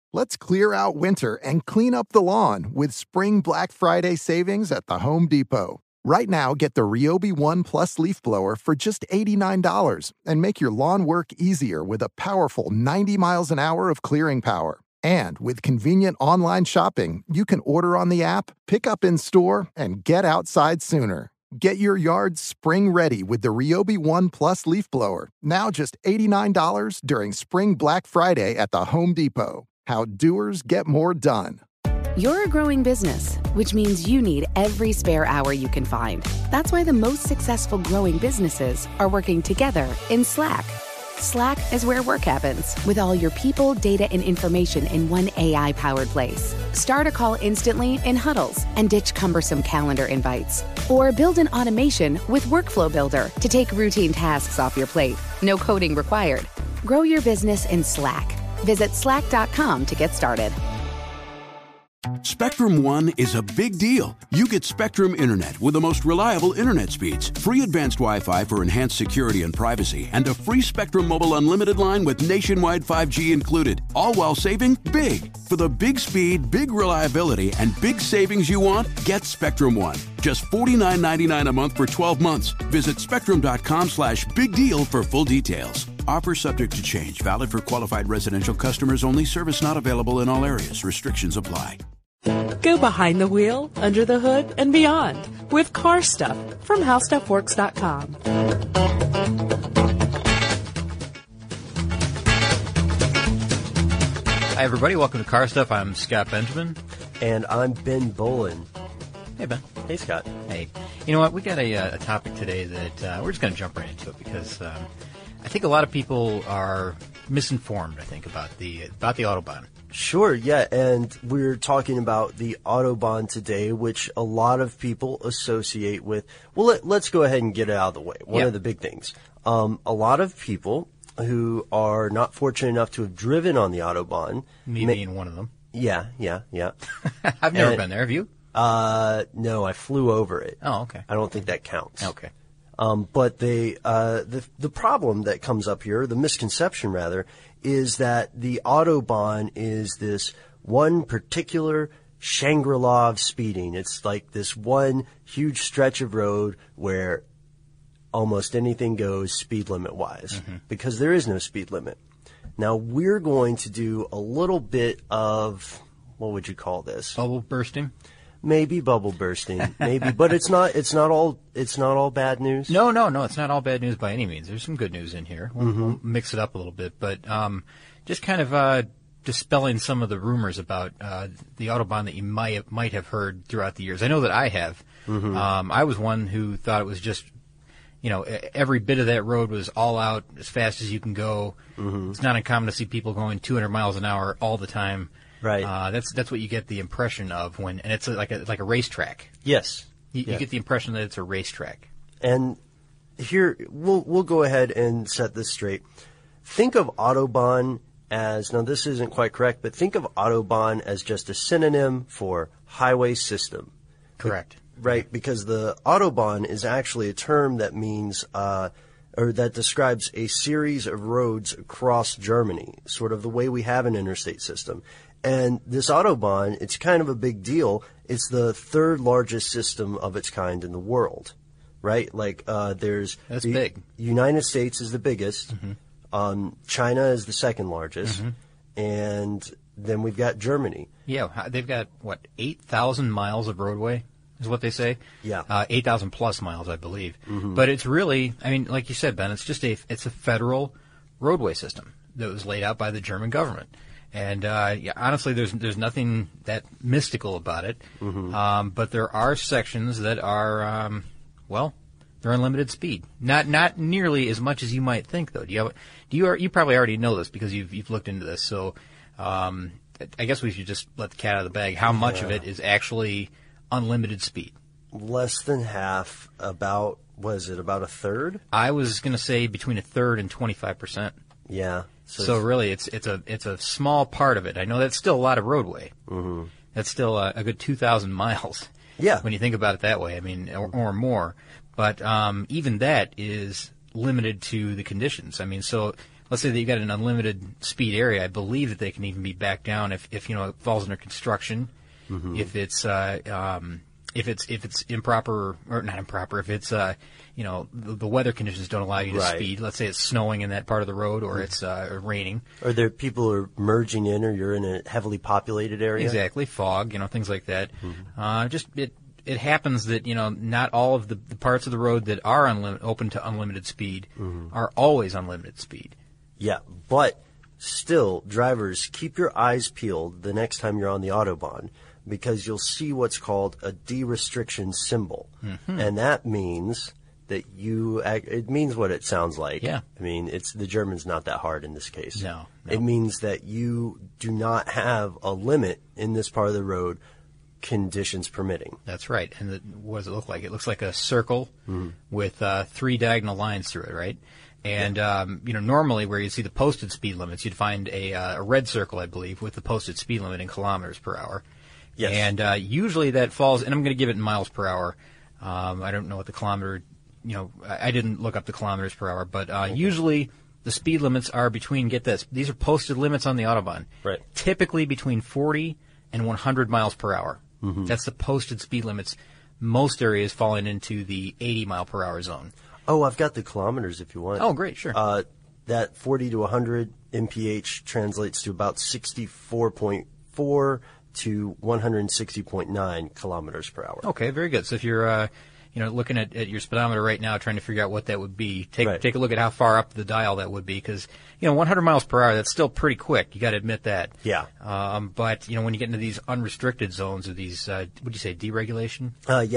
Let's clear out winter and clean up the lawn with Spring Black Friday savings at the Home Depot. Right now, get the Ryobi One Plus leaf blower for just $89 and make your lawn work easier with a powerful 90 miles an hour of clearing power. And with convenient online shopping, you can order on the app, pick up in store, and get outside sooner. Get your yard spring ready with the Ryobi One Plus leaf blower, now just $89 during Spring Black Friday at the Home Depot. How doers get more done. You're a growing business, which means you need every spare hour you can find. That's why the most successful growing businesses are working together in Slack. Slack is where work happens, with all your people, data, and information in one AI-powered place. Start a call instantly in huddles and ditch cumbersome calendar invites. Or build an automation with Workflow Builder to take routine tasks off your plate. No coding required. Grow your business in Slack. Visit slack.com to get started. Spectrum One is a big deal. You get Spectrum Internet with the most reliable internet speeds, free advanced Wi-Fi for enhanced security and privacy, and a free Spectrum Mobile Unlimited line with nationwide 5G included, all while saving big. For the big speed, big reliability, and big savings you want, get Spectrum One. Just $49.99 a month for 12 months. Visit spectrum.com/big deal for full details. Offer subject to change. Valid for qualified residential customers only. Service not available in all areas. Restrictions apply. Go behind the wheel, under the hood, and beyond with Car Stuff from HowStuffWorks.com. Hi, everybody. Welcome to Car Stuff. I'm Scott Benjamin. And I'm Ben Bolin. Hey, Ben. Hey, Scott. Hey. You know what? We got a topic today that we're just going to jump right into it because I think a lot of people are misinformed, I think, about the Autobahn. Sure, yeah, and we're talking about the Autobahn today, which a lot of people associate with, well, let's go ahead and get it out of the way. One of the big things. A lot of people who are not fortunate enough to have driven on the Autobahn. Me being one of them. Yeah. I've never been there. Have you? No, I flew over it. Oh, okay. I don't think that counts. Okay. But the problem that comes up here, the misconception rather, is that the Autobahn is this one particular Shangri-La of speeding. It's like this one huge stretch of road where almost anything goes speed limit wise, because there is no speed limit. Now we're going to do a little bit of, what would you call this? Bubble bursting? Maybe bubble bursting, maybe, but it's not all bad news. No, it's not all bad news by any means. There's some good news in here. We'll mix it up a little bit, but just kind of dispelling some of the rumors about the Autobahn that you might have heard throughout the years. I know that I have. I was one who thought it was just, every bit of that road was all out as fast as you can go. It's not uncommon to see people going 200 miles an hour all the time. Right. That's what you get the impression of and it's like a racetrack. Yes. You get the impression that it's a racetrack. And here, we'll go ahead and set this straight. Think of Autobahn as, now this isn't quite correct, but think of Autobahn as just a synonym for highway system. Correct. Right, because the Autobahn is actually a term that means, or that describes a series of roads across Germany, sort of the way we have an interstate system. And this Autobahn, it's kind of a big deal. It's the third largest system of its kind in the world, right? Like, that's big. United States is the biggest. China is the second largest. And then we've got Germany. Yeah, they've got, 8,000 miles of roadway is what they say? Yeah. 8,000 plus miles, I believe. But it's really, like you said, Ben, it's a federal roadway system that was laid out by the German government. And honestly, there's nothing that mystical about it. But there are sections that are, they're unlimited speed. Not nearly as much as you might think, though. You probably already know this because you've looked into this. So I guess we should just let the cat out of the bag. How much of it is actually unlimited speed? Less than half. About a third? I was going to say between a third and 25%. Yeah. So really, it's a small part of it. I know that's still a lot of roadway. That's still a good 2,000 miles. Yeah. When you think about it that way, or more. But even that is limited to the conditions. So let's say that you got an unlimited speed area, I believe that they can even be backed down if it falls under construction, if it's improper or not improper, if it's the weather conditions don't allow you to speed. Let's say it's snowing in that part of the road, or it's raining. Or there people who are merging in, or you're in a heavily populated area. Exactly, fog, things like that. It happens that not all of the parts of the road that are open to unlimited speed are always unlimited speed. Yeah, but still, drivers, keep your eyes peeled the next time you're on the Autobahn, because you'll see what's called a de-restriction symbol. And that means that it means what it sounds like. Yeah. I mean, the German's not that hard in this case. No. It means that you do not have a limit in this part of the road, conditions permitting. That's right. And what does it look like? It looks like a circle with 3 diagonal lines through it, right? And, normally where you see the posted speed limits, you'd find a red circle, I believe, with the posted speed limit in kilometers per hour. Yes. And usually that falls, and I'm going to give it in miles per hour. I don't know what the kilometer, I didn't look up the kilometers per hour, but usually the speed limits are between, get this, these are posted limits on the Autobahn. Right. Typically between 40 and 100 miles per hour. That's the posted speed limits. Most areas falling into the 80 mile per hour zone. Oh, I've got the kilometers if you want. Oh, great, sure. That 40 to 100 mph translates to about 64.4 to 160.9 kilometers per hour. Okay, very good. So if you're, looking at your speedometer right now, trying to figure out what that would be, take a look at how far up the dial that would be, because 100 miles per hour, that's still pretty quick. You got to admit that. Yeah. But when you get into these unrestricted zones or these, would you say deregulation?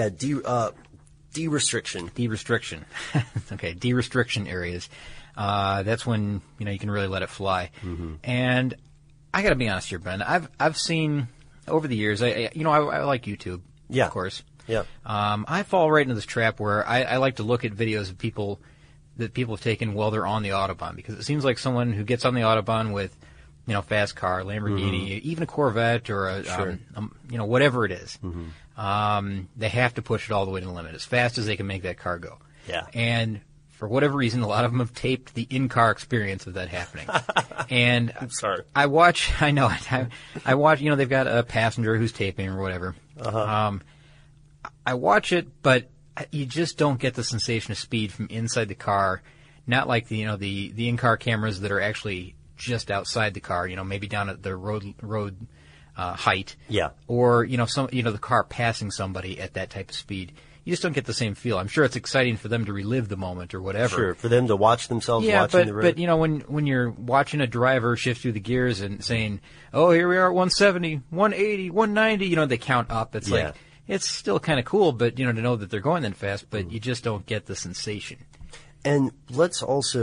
De-restriction. De-restriction. Okay, de-restriction areas. That's when you can really let it fly. And I got to be honest here, Ben. I've seen over the years. I like YouTube. Yeah. Of course. Yeah. I fall right into this trap where I like to look at videos of people that people have taken while they're on the Autobahn, because it seems like someone who gets on the Autobahn with, fast car, Lamborghini, even a Corvette or a, whatever it is, they have to push it all the way to the limit as fast as they can make that car go. Yeah. And for whatever reason, a lot of them have taped the in-car experience of that happening. And I'm sorry. I watch, they've got a passenger who's taping or whatever. I watch it, but you just don't get the sensation of speed from inside the car. Not like the in-car cameras that are actually just outside the car, maybe down at the road height. Yeah. Or, the car passing somebody at that type of speed. You just don't get the same feel. I'm sure it's exciting for them to relive the moment or whatever. Sure, for them to watch themselves watching the road. But when you're watching a driver shift through the gears and saying, oh, here we are at 170, 180, 190, they count up. It's like, it's still kind of cool, but, to know that they're going that fast, but you just don't get the sensation. And let's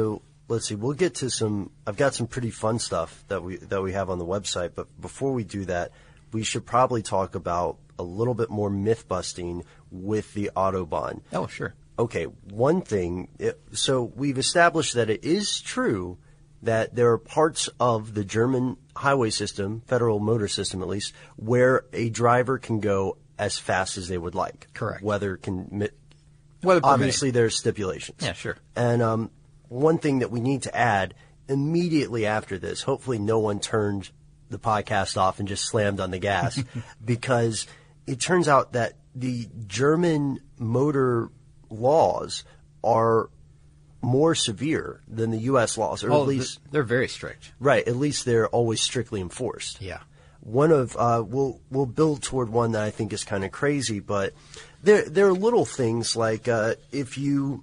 see, we'll get to I've got some pretty fun stuff that we have on the website, but before we do that, we should probably talk about a little bit more myth busting with the Autobahn. Oh, sure. Okay, one thing, so we've established that it is true that there are parts of the German highway system, federal motor system at least, where a driver can go as fast as they would like. Correct. Weather permitting. Obviously there's stipulations. Yeah, sure. And one thing that we need to add immediately after this, hopefully no one turned the podcast off and just slammed on the gas, because it turns out that the German motor laws are more severe than the U.S. laws, or at least they're very strict. Right, at least they're always strictly enforced. Yeah. One of we'll build toward one that I think is kind of crazy, but there are little things like if you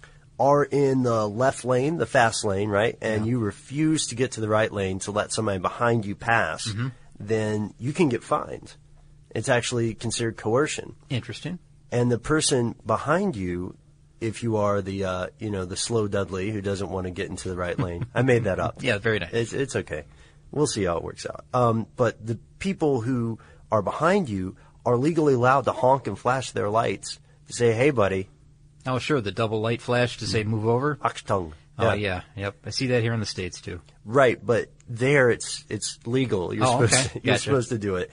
are in the left lane, the fast lane, right, and you refuse to get to the right lane to let somebody behind you pass, then you can get fined. It's actually considered coercion. Interesting. And the person behind you, if you are the the slow Dudley who doesn't want to get into the right lane, I made that up. Yeah, very nice. It's okay. We'll see how it works out. But the people who are behind you are legally allowed to honk and flash their lights to say, "Hey, buddy." Oh, sure. The double light flash to say move over. Achtung. Oh, yeah. Yep. I see that here in the States, too. Right. But there it's legal. You're supposed to do it.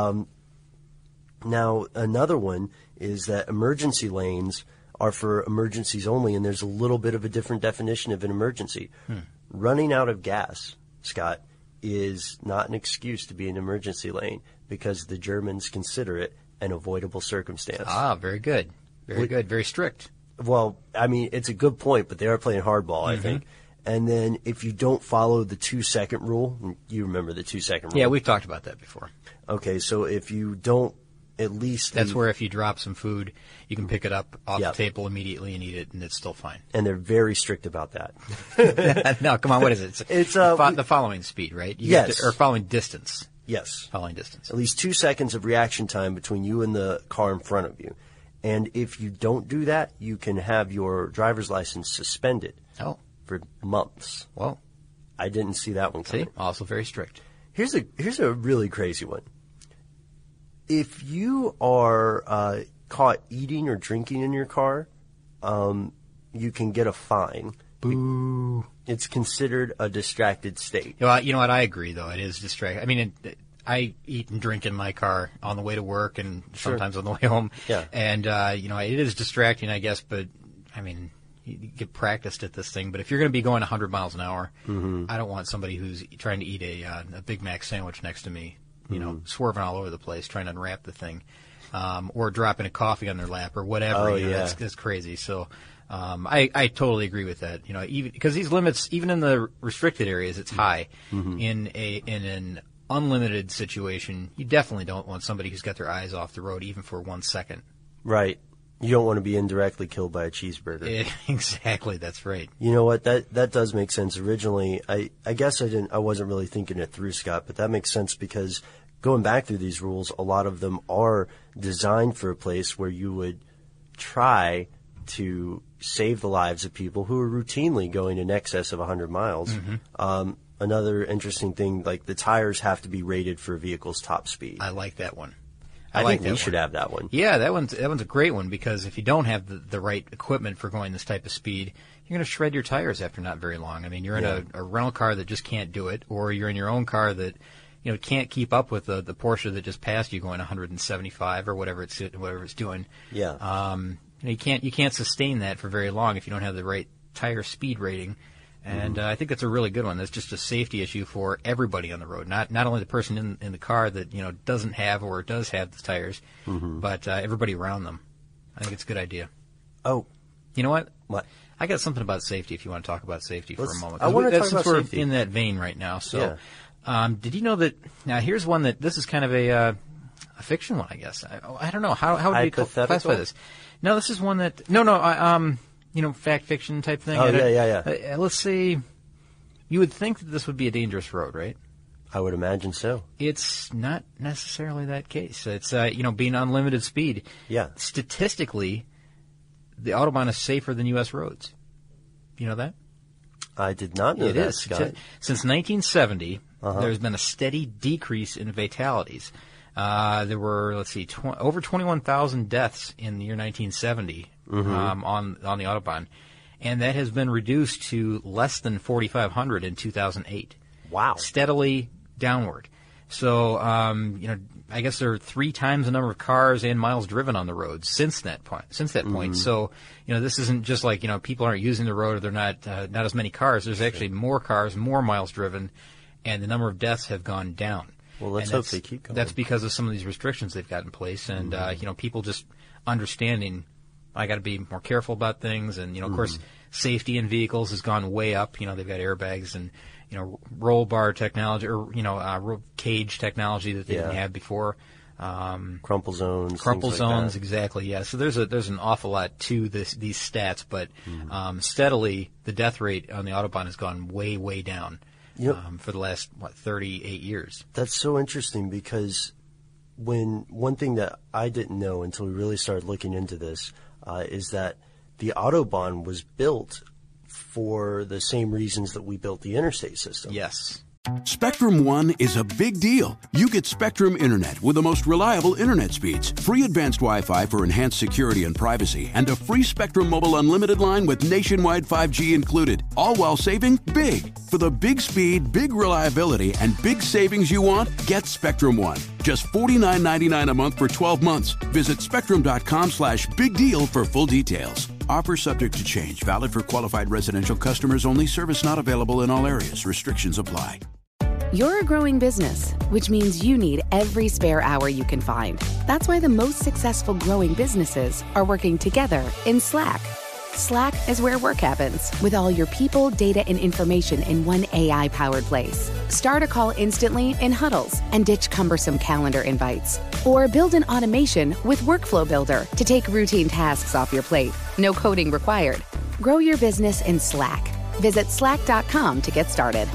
Now, another one is that emergency lanes are for emergencies only, and there's a little bit of a different definition of an emergency. running out of gas, Scott, is not an excuse to be in emergency lane because the Germans consider it an avoidable circumstance. Ah, very good. Very good. Very strict. Well, I mean, it's a good point, but they are playing hardball, I think. And then if you don't follow the 2-second rule, you remember the 2-second rule. Yeah, we've talked about that before. Okay, so if you don't at least... That's where if you drop some food, you can pick it up off the table immediately and eat it, and it's still fine. And they're very strict about that. No, come on, what is it? It's the following speed, right? Yes. Or following distance. Yes. Following distance. At least 2 seconds of reaction time between you and the car in front of you. And if you don't do that, you can have your driver's license suspended. Oh. For months. Well, I didn't see that one coming. See, also very strict. Here's a really crazy one. If you are caught eating or drinking in your car, you can get a fine. Boo. It's considered a distracted state. You know what? I agree, though. It is distracting. I mean, I eat and drink in my car on the way to work and sometimes on the way home. Yeah. And, it is distracting, I guess, but, I mean, you get practiced at this thing. But if you're going to be going 100 miles an hour, I don't want somebody who's trying to eat a Big Mac sandwich next to me, swerving all over the place, trying to unwrap the thing, or dropping a coffee on their lap or whatever. Oh, That's crazy. So, I totally agree with that. Even because these limits, even in the restricted areas, it's high. In an unlimited situation, you definitely don't want somebody who's got their eyes off the road even for 1 second. Right. You don't want to be indirectly killed by a cheeseburger. Exactly, that's right. You know what? That does make sense. Originally, I guess I wasn't really thinking it through, Scott, but that makes sense because going back through these rules, a lot of them are designed for a place where you would try to save the lives of people who are routinely going in excess of 100 miles. Another interesting thing, like the tires have to be rated for a vehicle's top speed. I like that one. I think we should have that one. Yeah, that one's a great one because if you don't have the right equipment for going this type of speed, you're going to shred your tires after not very long. I mean, you're in a rental car that just can't do it, or you're in your own car that can't keep up with the Porsche that just passed you going 175 or whatever it's doing. Yeah. You can't sustain that for very long if you don't have the right tire speed rating. And I think that's a really good one. That's just a safety issue for everybody on the road, not only the person in the car that doesn't have or does have the tires, but everybody around them. I think it's a good idea. Oh, you know what? What? I got something about safety. If you want to talk about safety for a moment, I want to talk since about we're safety. in that vein right now. So, did you know that? Now, here's one that this is kind of a fiction one, I guess. I don't know how would we classify this. No, this is one that fact fiction type thing. Oh, yeah. Let's see. You would think that this would be a dangerous road, right? I would imagine so. It's not necessarily that case. It's, being unlimited speed. Yeah. Statistically, the Autobahn is safer than U.S. roads. You know that? I did not know that, Scott. Since 1970, there's been a steady decrease in fatalities. There were, over 21,000 deaths in the year 1970 on the Autobahn, and that has been reduced to less than 4,500 in 2008. Wow. Steadily downward. So, I guess there are 3 times the number of cars and miles driven on the roads since that point. So, this isn't just like, people aren't using the road or they're not as many cars. There's actually more cars, more miles driven, and the number of deaths have gone down. Well, let's hope they keep going. That's because of some of these restrictions they've got in place, and people just understanding I got to be more careful about things, and of course, safety in vehicles has gone way up. They've got airbags and roll bar technology or cage technology that they didn't have before. Crumple zones. Crumple zones, like exactly. Yeah. So there's an awful lot to these stats, but steadily the death rate on the Autobahn has gone way, way down. For the last 38 years. That's so interesting because one thing that I didn't know until we really started looking into this is that the Autobahn was built for the same reasons that we built the interstate system. Yes. Spectrum One is a big deal. You get Spectrum Internet with the most reliable internet speeds, free advanced Wi-Fi for enhanced security and privacy, and a free Spectrum Mobile unlimited line with nationwide 5G included, all while saving big. For the big speed, big reliability, and big savings you want, get Spectrum One. Just $49.99 a month for 12 months. Visit spectrum.com/big deal for full details. Offer subject to change. Valid for qualified residential customers only. Service not available in all areas. Restrictions apply. You're a growing business, which means you need every spare hour you can find. That's why the most successful growing businesses are working together in Slack. Slack is where work happens, with all your people, data, and information in one AI-powered place. Start a call instantly in huddles and ditch cumbersome calendar invites. Or build an automation with Workflow Builder to take routine tasks off your plate. No coding required. Grow your business in Slack. Visit slack.com to get started.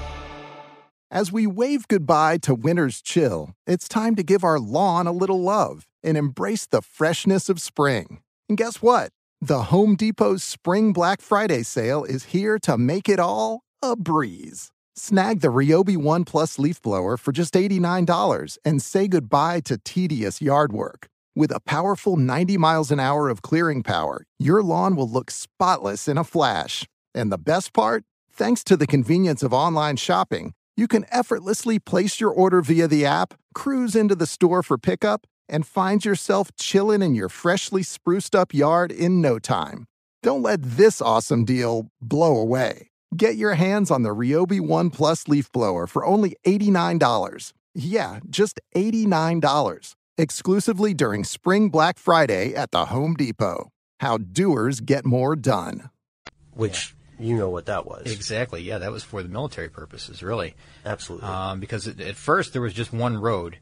As we wave goodbye to winter's chill, it's time to give our lawn a little love and embrace the freshness of spring. And guess what? The Home Depot's Spring Black Friday sale is here to make it all a breeze. Snag the Ryobi One Plus leaf blower for just $89 and say goodbye to tedious yard work. With a powerful 90 miles an hour of clearing power, your lawn will look spotless in a flash. And the best part? Thanks to the convenience of online shopping, you can effortlessly place your order via the app, cruise into the store for pickup, and find yourself chilling in your freshly spruced up yard in no time. Don't let this awesome deal blow away. Get your hands on the Ryobi One Plus leaf blower for only $89. Yeah, just $89. Exclusively during Spring Black Friday at the Home Depot. How doers get more done. Which, you know what that was. Exactly. Yeah, that was for the military purposes, really. Absolutely. Because at first there was just one road.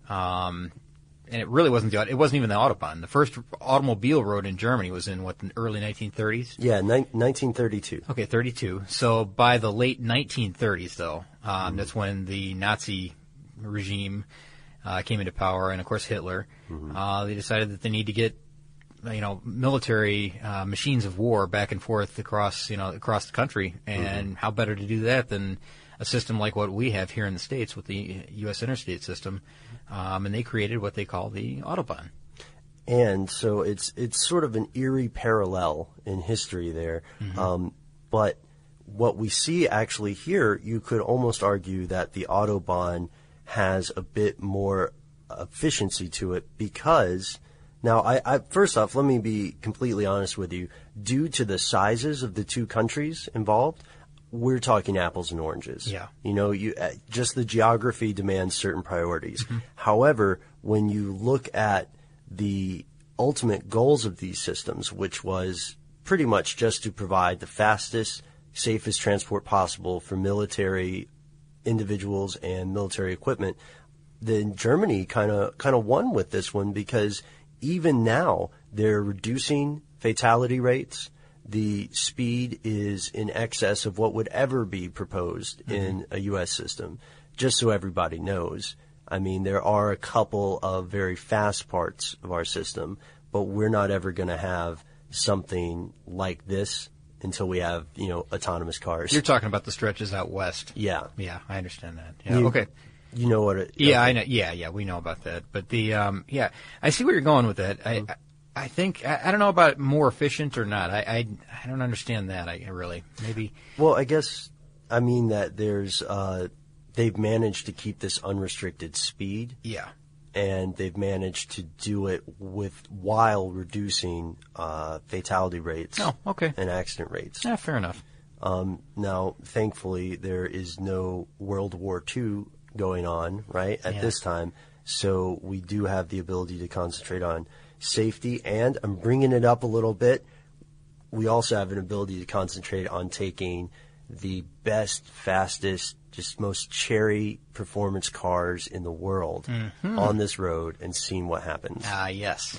And it really wasn't it wasn't even the Autobahn. The first automobile road in Germany was in, the early 1930s? Yeah, 1932. Okay, 32. So by the late 1930s, though, that's when the Nazi regime came into power, and, of course, Hitler. They decided that they need to get, military machines of war back and forth across the country. And how better to do that than a system like what we have here in the States with the U.S. interstate system. And they created what they call the Autobahn. And so it's sort of an eerie parallel in history there. But what we see actually here, you could almost argue that the Autobahn has a bit more efficiency to it because, now, I first off, let me be completely honest with you. Due to the sizes of the two countries involved, we're talking apples and oranges. Yeah. Just the geography demands certain priorities. However, when you look at the ultimate goals of these systems, which was pretty much just to provide the fastest, safest transport possible for military individuals and military equipment, then Germany kind of won with this one because even now they're reducing fatality rates. The speed is in excess of what would ever be proposed in a U.S. system, just so everybody knows. I mean, there are a couple of very fast parts of our system, but we're not ever going to have something like this until we have, autonomous cars. You're talking about the stretches out west. Yeah. Yeah, I understand that. Yeah, okay. You know what it... Yeah, I know. Yeah, we know about that. But I see where you're going with that. I think, I don't know about more efficient or not. I don't understand that, I really. Maybe. Well, I guess, I mean that there's, they've managed to keep this unrestricted speed. Yeah. And they've managed to do it while reducing, fatality rates. Oh, okay. And accident rates. Yeah, fair enough. Now, thankfully, there is no World War II going on, right, at this time. So we do have the ability to concentrate on safety, and I'm bringing it up a little bit. We also have an ability to concentrate on taking the best, fastest, just most cherry performance cars in the world on this road and seeing what happens. Yes.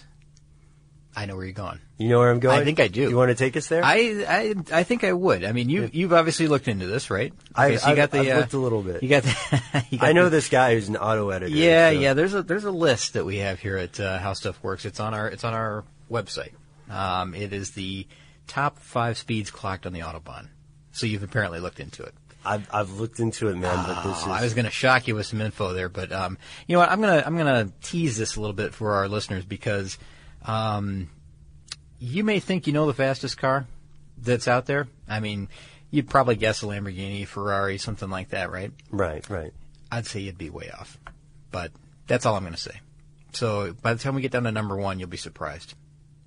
I know where you're going. You know where I'm going? I think I do. You want to take us there? I think I would. I mean, you've obviously looked into this, right? Okay, I've looked a little bit. You got I know this guy who's an auto editor. Yeah, so. yeah. There's a list that we have here at How Stuff Works. It's on our website. It is the top 5 speeds clocked on the Autobahn. So you've apparently looked into it. I've looked into it, man. But this is... I was going to shock you with some info there, but you know what? I'm gonna tease this a little bit for our listeners because. You may think you know the fastest car that's out there. I mean, you'd probably guess a Lamborghini, Ferrari, something like that, right? Right. I'd say you'd be way off. But that's all I'm going to say. So by the time we get down to number 1, you'll be surprised.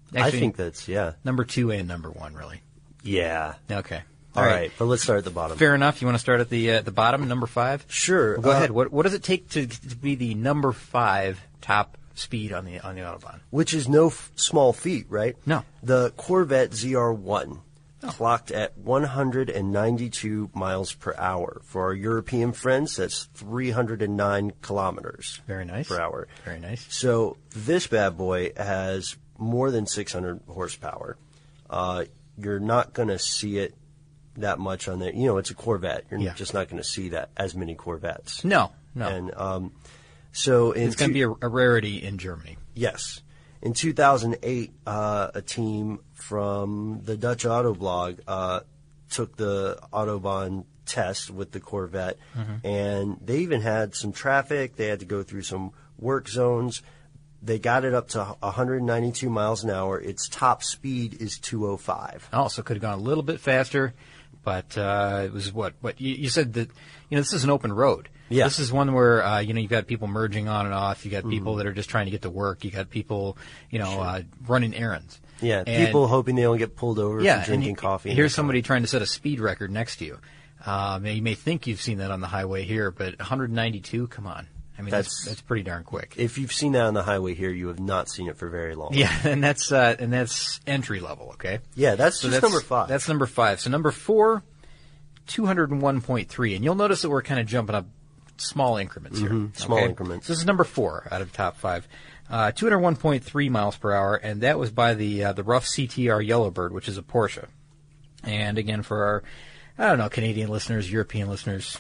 Actually, I think that's, number 2 and number 1, really. Yeah. Okay. All right. But let's start at the bottom. Fair enough. You want to start at the bottom, number 5? Sure. Well, go ahead. What does it take to be the number 5 top speed on the Autobahn? Which is no small feat, right? No. The Corvette ZR1 clocked at 192 miles per hour. For our European friends, that's 309 kilometers. Very nice. Per hour. Very nice. So this bad boy has more than 600 horsepower. You're not going to see it that much on there. You know, it's a Corvette. You're just not going to see that as many Corvettes. No. And so it's going to be a rarity in Germany. Yes. In 2008, a team from the Dutch Autoblog took the Autobahn test with the Corvette, and they even had some traffic. They had to go through some work zones. They got it up to 192 miles an hour. Its top speed is 205. Oh, so it could have gone a little bit faster, but it was what you said that, this is an open road. Yeah. This is one where, you've got people merging on and off. You got people that are just trying to get to work. You got people, running errands. Yeah, and people hoping they don't get pulled over for drinking coffee. Here's somebody trying to set a speed record next to you. You may think you've seen that on the highway here, but 192, come on. I mean, that's pretty darn quick. If you've seen that on the highway here, you have not seen it for very long. Yeah, and that's entry level, okay? Yeah, that's number 5. That's number 5. So number 4, 201.3. And you'll notice that we're kind of jumping up small increments here. Small increments. So this is number 4 out of the top 5. 201.3 miles per hour, and that was by the rough CTR Yellowbird, which is a Porsche. And again, for our, Canadian listeners, European listeners,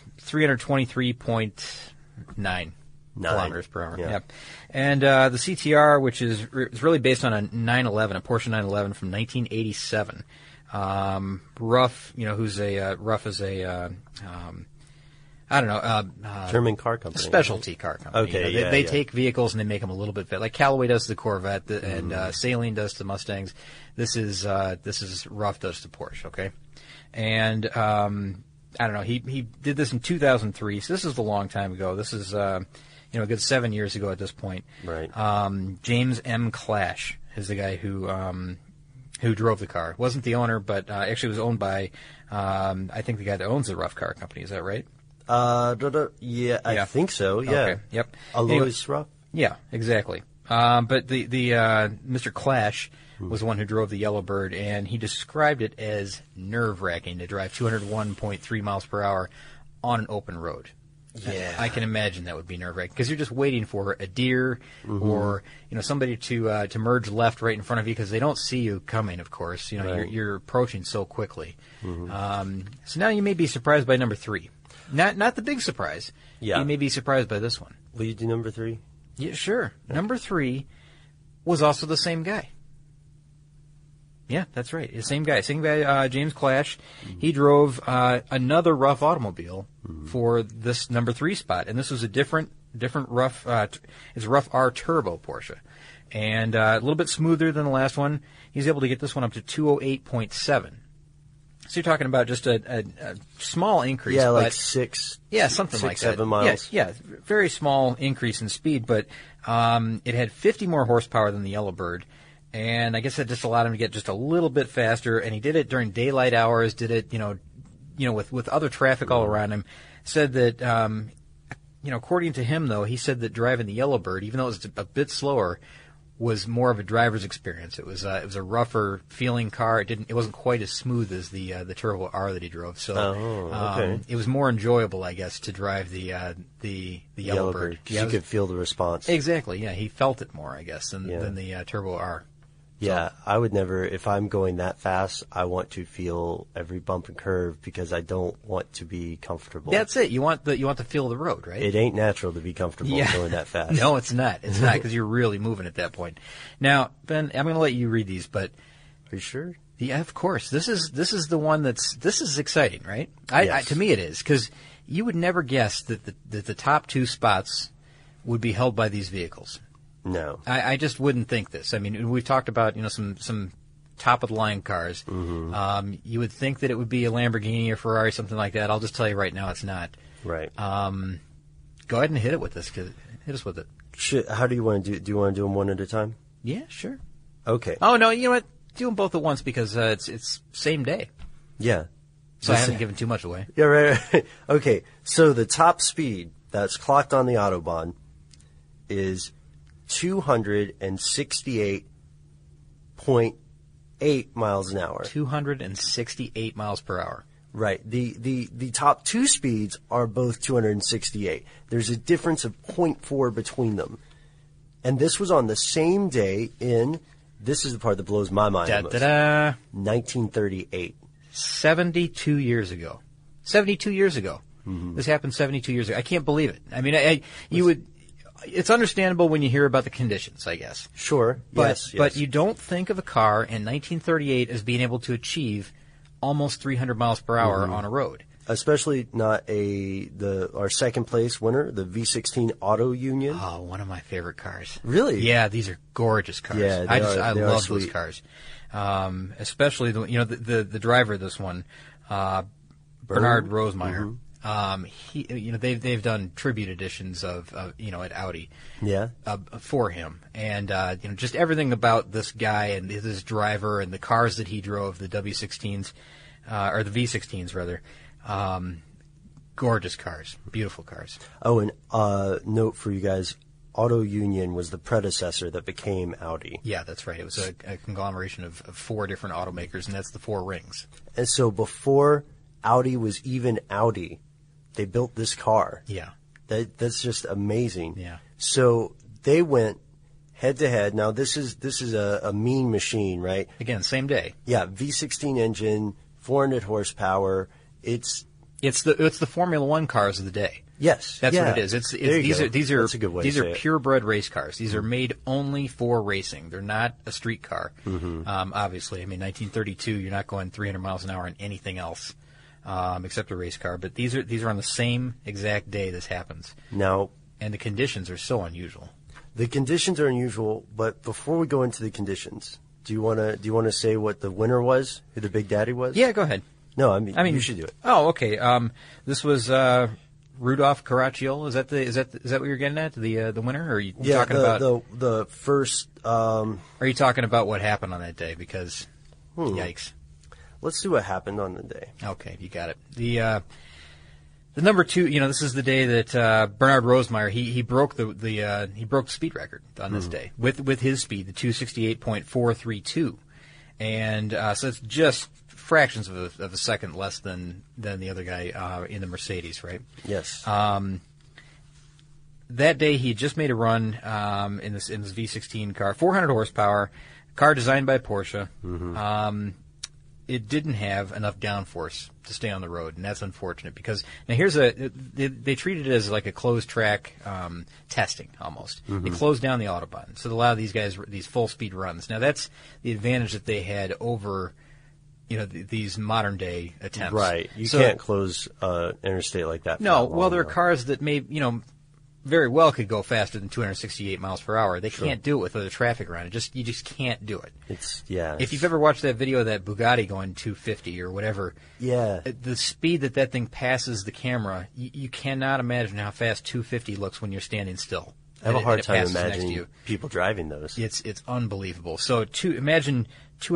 323.9 kilometers per hour. Yeah. Yep. And the CTR, which is really based on a 911, a Porsche 911 from 1987. Ruff, who's Ruff is a German car company. Specialty car company. Okay, they take vehicles and they make them a little bit fit. Like Callaway does the Corvette, and Saleen does the Mustangs. This is Ruff does the Porsche. Okay, and he did this in 2003. So this is a long time ago. This is a good 7 years ago at this point. Right. James M. Clash is the guy who drove the car. Wasn't the owner, but actually was owned by I think the guy that owns the Ruff Car Company. Is that right? I think so. Yeah. Okay. Yep. Alois Ruff. Yeah, exactly. But the Mr. Clash was the one who drove the Yellowbird, and he described it as nerve-wracking to drive 201.3 miles per hour on an open road. Yeah. I can imagine that would be nerve-wracking because you're just waiting for a deer or somebody to merge left right in front of you because they don't see you coming. Of course, you're approaching so quickly. So now you may be surprised by number 3. Not the big surprise. Yeah. You may be surprised by this one. Will you do number 3? Yeah, sure. Number 3 was also the same guy. Yeah, that's right. The same guy. James Clash. He drove another Ruff automobile for this number 3 spot, and this was a different Ruff. It's Ruff R Turbo Porsche, and a little bit smoother than the last one. He's able to get this one up to 208.7. So you're talking about just a small increase. Yeah, like but, 6. Yeah, something 6, like 7 that. miles. Yeah, very small increase in speed, but it had 50 more horsepower than the Yellowbird, and I guess that just allowed him to get just a little bit faster. And he did it during daylight hours. Did it, with other traffic all around him. Said that, according to him though, he said that driving the Yellowbird, even though it was a bit slower, was more of a driver's experience. It was a rougher feeling car. It wasn't quite as smooth as the Turbo R that he drove. So it was more enjoyable, I guess, to drive the Yellowbird. Yeah, you could feel the response. Exactly. Yeah, he felt it more, I guess, than the Turbo R. Yeah, I would never. If I'm going that fast, I want to feel every bump and curve because I don't want to be comfortable. That's it. You want the feel of the road, right? It ain't natural to be comfortable going that fast. No, it's not. It's not because you're really moving at that point. Now, Ben, I'm going to let you read these, but are you sure? Yeah, of course. This is the one this is exciting, right? Yes. To me, it is because you would never guess that the top 2 spots would be held by these vehicles. No. I just wouldn't think this. I mean, we've talked about, some top-of-the-line cars. You would think that it would be a Lamborghini or Ferrari, something like that. I'll just tell you right now it's not. Right. Go ahead and hit it with this. Hit us with it. How do you want to do? Do you want to do them one at a time? Yeah, sure. Okay. Oh, no, you know what? Do them both at once because it's same day. Yeah. So I haven't given too much away. Yeah, right. Okay, so the top speed that's clocked on the Autobahn is 268.8 miles an hour. 268 miles per hour. Right. The top two speeds are both 268. There's a difference of 0.4 between them. And this was on the same day in, this is the part that blows my mind the most, 1938. 72 years ago. 72 years ago. Mm-hmm. This happened 72 years ago. I can't believe it. I mean, it's understandable when you hear about the conditions, I guess. Sure. But, yes. But you don't think of a car in 1938 as being able to achieve almost 300 miles per hour on a road. Especially not our second place winner, the V16 Auto Union. Oh, one of my favorite cars. Really? Yeah, these are gorgeous cars. Yeah, I love those sweet. cars. Especially the driver of this one, Bernard Rosemeyer. Mm-hmm. They've done tribute editions of at Audi. Yeah. For him, and just everything about this guy and his driver and the cars that he drove, the W16s, or the V16s rather. Gorgeous cars, beautiful cars. Oh, and note for you guys, Auto Union was the predecessor that became Audi. Yeah, that's right. It was a conglomeration of four different automakers, and that's the four rings. And so before Audi was even Audi, they built this car. Yeah. That's just amazing. Yeah. So they went head to head. Now this is a mean machine, right? Again, same day. Yeah, V16 engine, 400 horsepower. It's the Formula One cars of the day. Yes, that's yeah. what it is. These are That's a good way to say it. purebred race cars. These are made only for racing. They're not a street car. Mm-hmm. Obviously, I mean 1932. You're not going 300 miles an hour in anything else except a race car. But these are on the same exact day this happens. Now, and the conditions are so unusual. The conditions are unusual, but before we go into the conditions, do you want to say what the winner was? Who the Big Daddy was? Yeah, go ahead. No, I mean you should do it. Oh, okay. This was Rudolph Caracciolo. Is that what you're getting at? The winner, or are you talking about the first? Are you talking about what happened on that day? Because yikes. Let's see what happened on the day. Okay, you got it. The number two. This is the day that Bernard Rosemeyer he broke the speed record on this day with his speed, the 268.432, and so it's just fractions of a second less than the other guy in the Mercedes, right? Yes. That day he had just made a run in this V16 car, 400 horsepower, car designed by Porsche. Mm-hmm. It didn't have enough downforce to stay on the road, and that's unfortunate because now they treated it as like a closed track testing almost. Mm-hmm. They closed down the Autobahn, so they allowed these guys these full speed runs. Now that's the advantage that they had over these modern day attempts. Right. You can't close interstate like that. No. Well, there are cars that may very well could go faster than 268 miles per hour. They can't do it with the traffic around it. You just can't do it. If you've ever watched that video of that Bugatti going 250 or whatever, the speed that thing passes the camera, you cannot imagine how fast 250 looks when you're standing still. I have a hard time imagining people driving those. It's unbelievable. So imagine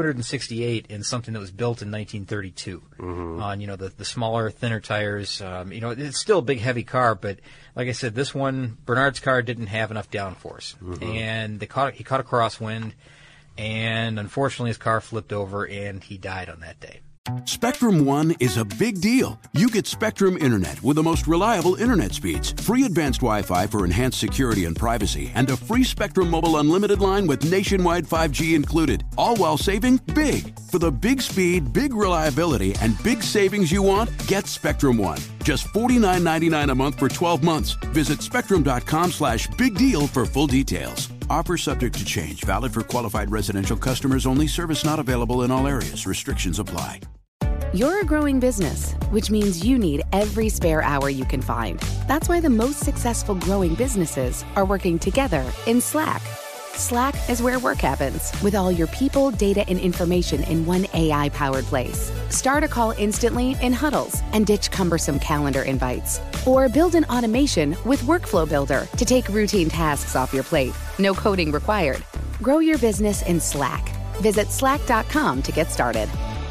268 in something that was built in 1932 on the smaller, thinner tires. It's still a big, heavy car, but like I said, this one Bernard's car didn't have enough downforce, and he caught a crosswind, and unfortunately his car flipped over and he died on that day. Spectrum One is a big deal. You get Spectrum Internet with the most reliable internet speeds, free advanced Wi-Fi for enhanced security and privacy, and a free Spectrum Mobile Unlimited line with nationwide 5G included, all while saving big. For the big speed, big reliability, and big savings you want, get Spectrum One. Just $49.99 a month for 12 months. Visit spectrum.com/big deal for full details. Offer subject to change. Valid for qualified residential customers only. Service not available in all areas. Restrictions apply. You're a growing business, which means you need every spare hour you can find. That's why the most successful growing businesses are working together in Slack. Slack is where work happens, with all your people, data, and information in one AI-powered place. Start a call instantly in huddles and ditch cumbersome calendar invites. Or build an automation with Workflow Builder to take routine tasks off your plate. No coding required. Grow your business in Slack. Visit slack.com to get started.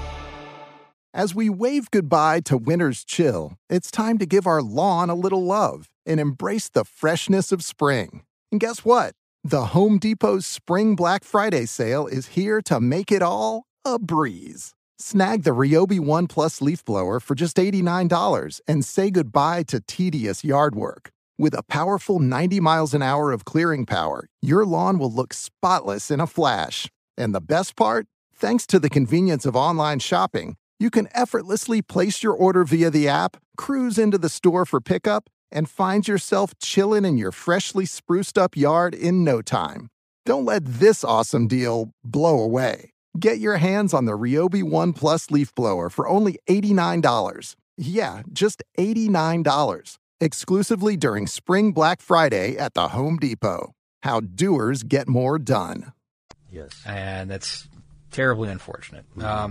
As we wave goodbye to winter's chill, it's time to give our lawn a little love and embrace the freshness of spring. And guess what? The Home Depot's Spring Black Friday sale is here to make it all a breeze. Snag the Ryobi One Plus leaf blower for just $89 and say goodbye to tedious yard work. With a powerful 90 miles an hour of clearing power, your lawn will look spotless in a flash. And the best part? Thanks to the convenience of online shopping, you can effortlessly place your order via the app, cruise into the store for pickup, and find yourself chilling in your freshly spruced up yard in no time. Don't let this awesome deal blow away. Get your hands on the Ryobi One Plus leaf blower for only $89. Yeah, just $89. Exclusively during Spring Black Friday at the Home Depot. How doers get more done. Yes. And that's terribly unfortunate.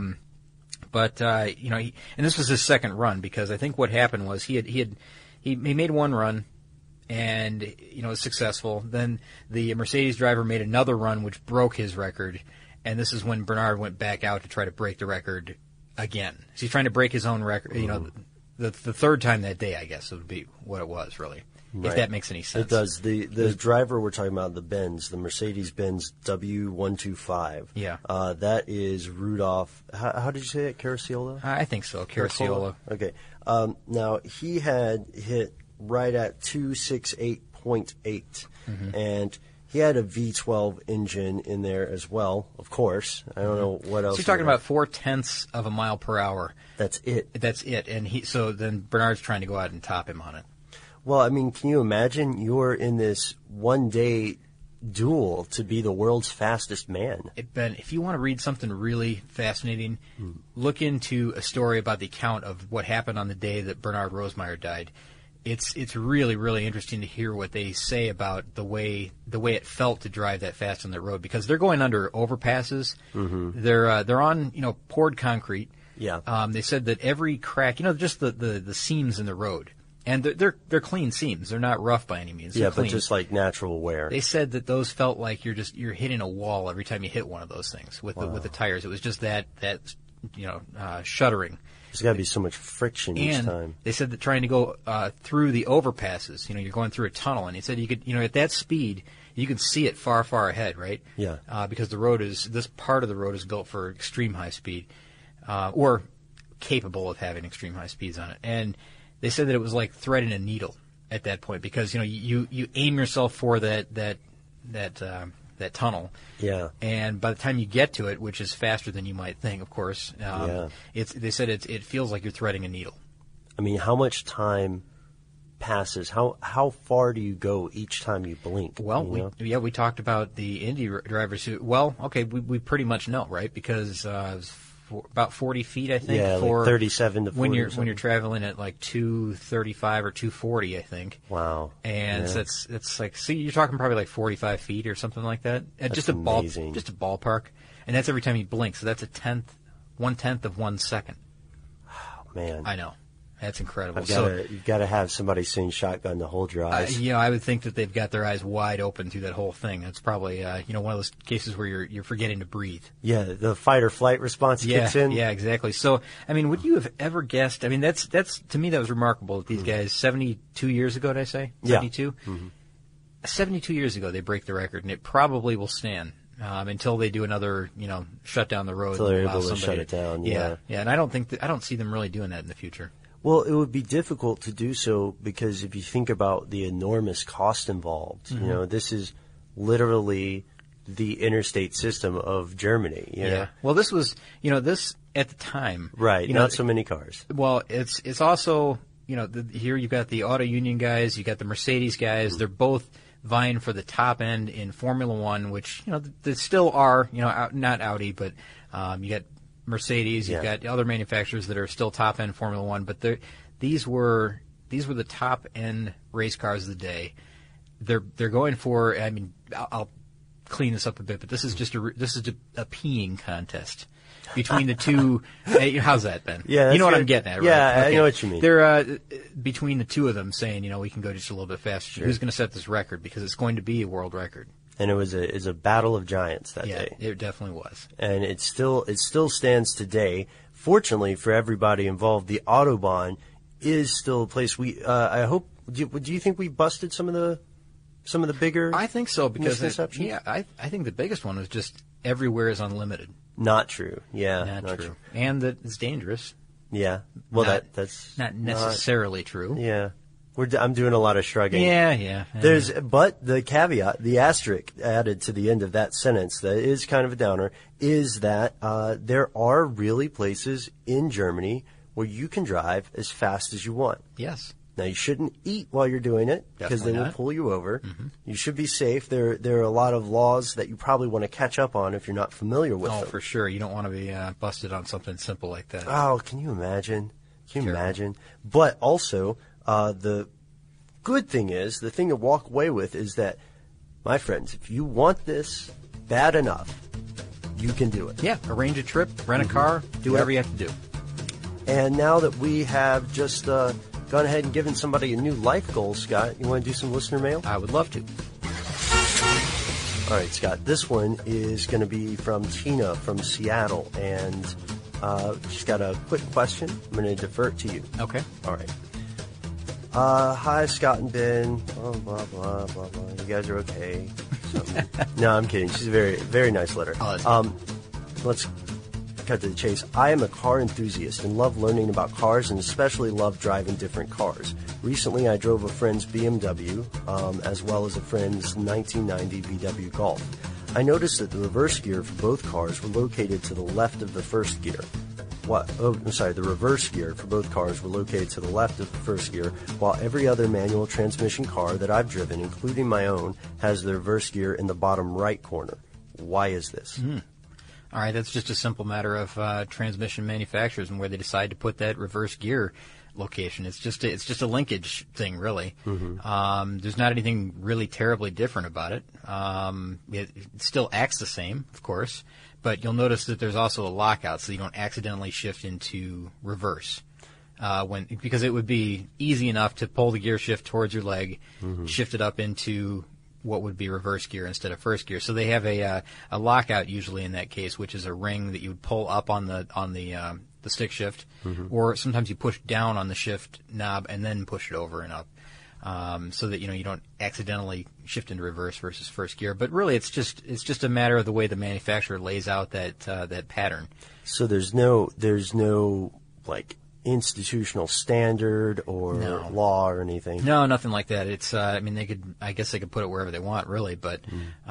But you know, and this was his second run, because I think what happened was he made one run, and you know, was successful. Then the Mercedes driver made another run, which broke his record, and this is when Bernard went back out to try to break the record again. So he's trying to break his own record. You know, the third time that day, I guess, would be what it was, really. Right. If that makes any sense. It does. The driver we're talking about, the Mercedes-Benz W125. Yeah. That is Rudolph. How did you say it? Caracciolo? I think so. Caracciolo. Okay. Now, he had hit right at 268.8. And he had a V12 engine in there as well, of course. I don't know what else. So you're talking about 0.4 of a mile per hour. That's it. That's it. And so then Bernard's trying to go out and top him on it. Well, I mean, can you imagine you're in this one-day duel to be the world's fastest man? Ben, if you want to read something really fascinating, look into a story about the account of what happened on the day that Bernard Rosemeyer died. It's really, really interesting to hear what they say about the way it felt to drive that fast on the road, because they're going under overpasses. They're on, you know, poured concrete. Yeah. They said that every crack, you know, just the seams in the road. And they're clean seams. They're not rough by any means. They're clean. But just like natural wear. They said that those felt like you're hitting a wall every time you hit one of those things with the tires. It was just that you know, shuddering. There's got to be so much friction each time. They said that trying to go through the overpasses, you know, you're going through a tunnel, and he said you could, you know, at that speed, you could see it far, far ahead, right? Yeah. Because this part of the road is built for extreme high speed, or capable of having extreme high speeds on it. And they said that it was like threading a needle at that point, because, you know, you aim yourself for that tunnel. Yeah. And by the time you get to it, which is faster than you might think, of course, they said it feels like you're threading a needle. I mean, how much time passes? How far do you go each time you blink? Well, we talked about the Indy drivers who, we pretty much know, right? Because about 40 feet, I think. Yeah, like 37 to 40. When you're traveling at like 235 or 240, I think. Wow. And so it's like, see, you're talking probably like 45 feet or something like that. That's just amazing. Just a ballpark. And that's every time you blink. So that's 1/10 of 1 second. Oh, man. I know. That's incredible. You've got to have somebody sing Shotgun to hold your eyes. I would think that they've got their eyes wide open through that whole thing. It's probably one of those cases where you're forgetting to breathe. Yeah, the fight or flight response kicks in. Yeah, exactly. So, I mean, would you have ever guessed? I mean, that's to me that was remarkable that these guys 72 years ago, did I say? 72? Yeah. 72 years ago they break the record, and it probably will stand. Until they do another, shut down the road. Until they're able to shut it down. Yeah. And I don't see them really doing that in the future. Well, it would be difficult to do so because if you think about the enormous cost involved, this is literally the interstate system of Germany. You know? Well, this was, this at the time. Right. Not so many cars. Well, it's also, here you've got the auto union guys, you got the Mercedes guys. They're both vying for the top end in Formula One, which, they still are, not Audi, but you got Mercedes, you've got other manufacturers that are still top end Formula One, but these were the top end race cars of the day. They're going for. I mean, I'll clean this up a bit, but this is just a peeing contest between the two. How's that, Ben? Yeah, you know what I'm getting at, right? Yeah, okay. I know what you mean. They're between the two of them saying, we can go just a little bit faster. Sure. Who's going to set this record? Because it's going to be a world record. And it was a battle of giants that day. Yeah, it definitely was. And it still stands today. Fortunately for everybody involved, the Autobahn is still a place I hope. Do you think we busted some of the bigger? I think so, because misconceptions? I think the biggest one was just everywhere is unlimited. Not true. Yeah, Not true. And that it's dangerous. Yeah. Well, that's not necessarily true. Yeah. I'm doing a lot of shrugging. Yeah. But the caveat, the asterisk added to the end of that sentence that is kind of a downer, is that there are really places in Germany where you can drive as fast as you want. Yes. Now, you shouldn't eat while you're doing it because they will pull you over. Mm-hmm. You should be safe. There are a lot of laws that you probably want to catch up on if you're not familiar with them. Oh, for sure. You don't want to be busted on something simple like that. Oh, can you imagine? Imagine? But also, the good thing is, the thing to walk away with is that, my friends, if you want this bad enough, you can do it. Yeah, arrange a trip, rent a car, do whatever you have to do. And now that we have just gone ahead and given somebody a new life goal, Scott, you want to do some listener mail? I would love to. All right, Scott, this one is going to be from Tina from Seattle, and she's got a quick question. I'm going to defer it to you. Okay. All right. Hi, Scott and Ben. Blah, blah, blah, blah, blah. You guys are okay. No, I'm kidding. She's a very, very nice letter. Let's cut to the chase. I am a car enthusiast and love learning about cars and especially love driving different cars. Recently, I drove a friend's BMW as well as a friend's 1990 VW Golf. I noticed that the reverse gear for both cars were located to the left of the first gear. The reverse gear for both cars were located to the left of the first gear, while every other manual transmission car that I've driven, including my own, has the reverse gear in the bottom right corner. Why is this? All right, that's just a simple matter of transmission manufacturers and where they decide to put that reverse gear location. It's just a linkage thing, really. Mm-hmm. There's not anything really terribly different about it. It still acts the same, of course, but you'll notice that there's also a lockout, so you don't accidentally shift into reverse. Because it would be easy enough to pull the gear shift towards your leg, shift it up into what would be reverse gear instead of first gear. So they have a lockout usually in that case, which is a ring that you would pull up on the stick shift, or sometimes you push down on the shift knob and then push it over and up, so that you don't accidentally shift into reverse versus first gear. But really, it's just a matter of the way the manufacturer lays out that pattern. So there's no like institutional standard or law or anything. No, nothing like that. It's I guess they could put it wherever they want, really, but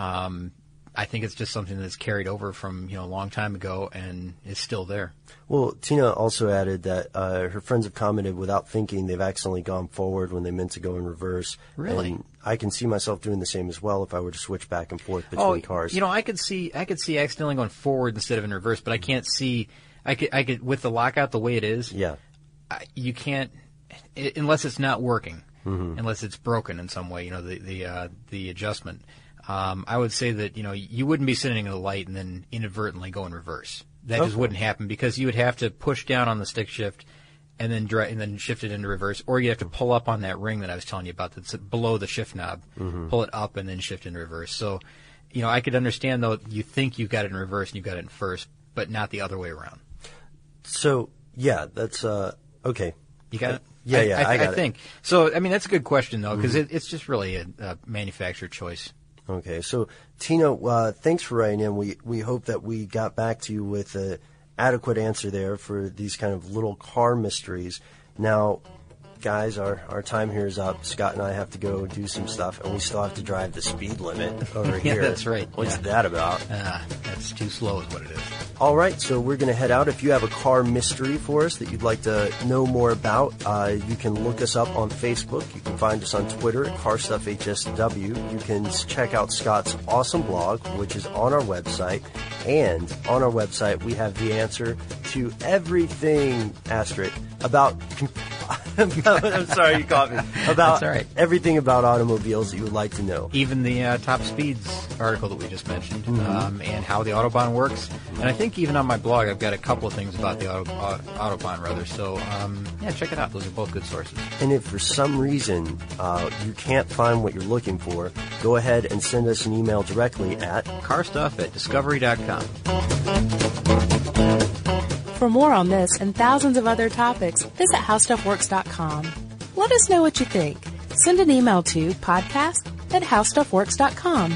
I think it's just something that's carried over from a long time ago and is still there. Well, Tina also added that her friends have commented without thinking they've accidentally gone forward when they meant to go in reverse. Really? And I can see myself doing the same as well if I were to switch back and forth between cars. I could see accidentally going forward instead of in reverse, but I can't see. I could with the lockout the way it is. Yeah. You can't unless it's not working, unless it's broken in some way. The adjustment. I would say that you wouldn't be sitting at a light and then inadvertently go in reverse. That just wouldn't happen because you would have to push down on the stick shift and then shift it into reverse, or you have to pull up on that ring that I was telling you about that's below the shift knob, pull it up and then shift into reverse. So, I could understand though you think you've got it in reverse and you've got it in first, but not the other way around. So yeah, that's okay. You got it? Yeah, I think. So, that's a good question, though, because it's just really a manufacturer choice. Okay. So, Tina, thanks for writing in. We hope that we got back to you with an adequate answer there for these kind of little car mysteries. Now, guys, our time here is up. Scott and I have to go do some stuff, and we still have to drive the speed limit over here. Yeah, that's right. What's that about? That's too slow is what it is. All right, so we're going to head out. If you have a car mystery for us that you'd like to know more about, you can look us up on Facebook. You can find us on Twitter at CarStuffHSW. You can check out Scott's awesome blog, which is on our website. And on our website, we have the answer to everything, about I'm sorry, you caught me. About That's all right. everything about automobiles that you would like to know. Even the top speeds article that we just mentioned, and how the Autobahn works. And I think even on my blog, I've got a couple of things about the Autobahn, rather. So, yeah, check it out. Those are both good sources. And if for some reason you can't find what you're looking for, go ahead and send us an email directly at carstuff@discovery.com. For more on this and thousands of other topics, visit howstuffworks.com. Let us know what you think. Send an email to podcast@howstuffworks.com.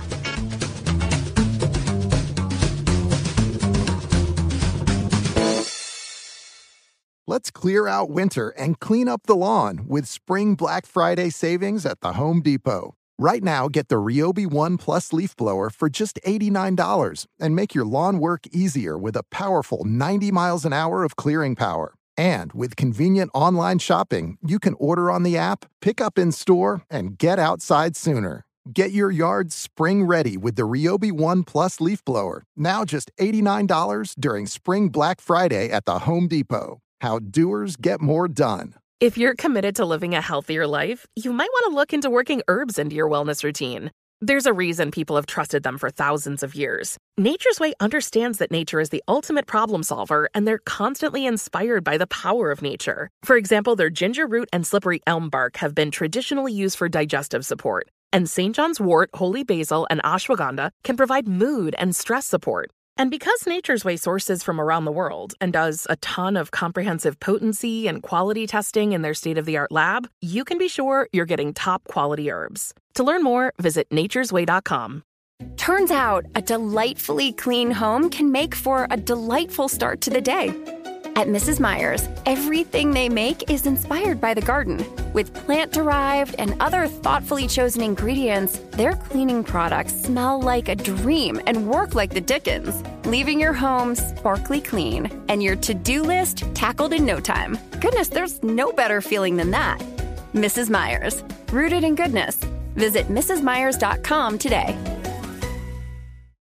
Let's clear out winter and clean up the lawn with Spring Black Friday savings at the Home Depot. Right now, get the Ryobi One Plus leaf blower for just $89 and make your lawn work easier with a powerful 90 miles an hour of clearing power. And with convenient online shopping, you can order on the app, pick up in store, and get outside sooner. Get your yard spring ready with the Ryobi One Plus leaf blower, now just $89 during Spring Black Friday at the Home Depot. How doers get more done. If you're committed to living a healthier life, you might want to look into working herbs into your wellness routine. There's a reason people have trusted them for thousands of years. Nature's Way understands that nature is the ultimate problem solver, and they're constantly inspired by the power of nature. For example, their ginger root and slippery elm bark have been traditionally used for digestive support, and St. John's wort, holy basil, and ashwagandha can provide mood and stress support. And because Nature's Way sources from around the world and does a ton of comprehensive potency and quality testing in their state-of-the-art lab, you can be sure you're getting top-quality herbs. To learn more, visit naturesway.com. Turns out, a delightfully clean home can make for a delightful start to the day. At Mrs. Meyer's, everything they make is inspired by the garden. With plant-derived and other thoughtfully chosen ingredients, their cleaning products smell like a dream and work like the Dickens, leaving your home sparkly clean and your to-do list tackled in no time. Goodness, there's no better feeling than that. Mrs. Meyer's, rooted in goodness. Visit mrsmeyers.com today.